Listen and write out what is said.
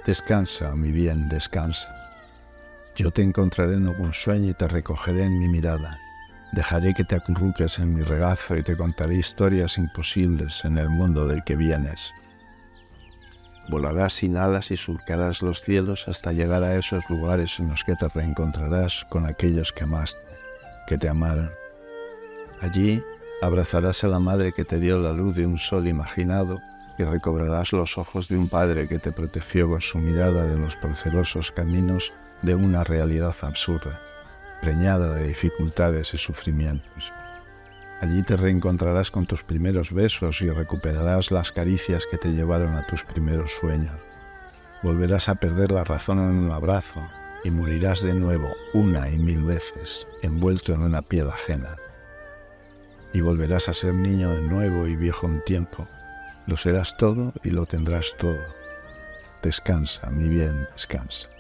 Descansa, mi bien, descansa. Yo te encontraré en algún sueño y te recogeré en mi mirada. Dejaré que te acurruques en mi regazo y te contaré historias imposibles en el mundo del que vienes. Volarás sin alas y surcarás los cielos hasta llegar a esos lugares en los que te reencontrarás con aquellos que amaste, que te amaron. Allí abrazarás a la madre que te dio la luz de un sol imaginado y recobrarás los ojos de un padre que te protegió con su mirada de los procelosos caminos de una realidad absurda, preñada de dificultades y sufrimientos. Allí te reencontrarás con tus primeros besos y recuperarás las caricias que te llevaron a tus primeros sueños. Volverás a perder la razón en un abrazo y morirás de nuevo una y mil veces, envuelto en una piel ajena. Y volverás a ser niño de nuevo y viejo un tiempo. Lo serás todo y lo tendrás todo. Descansa, mi bien, descansa.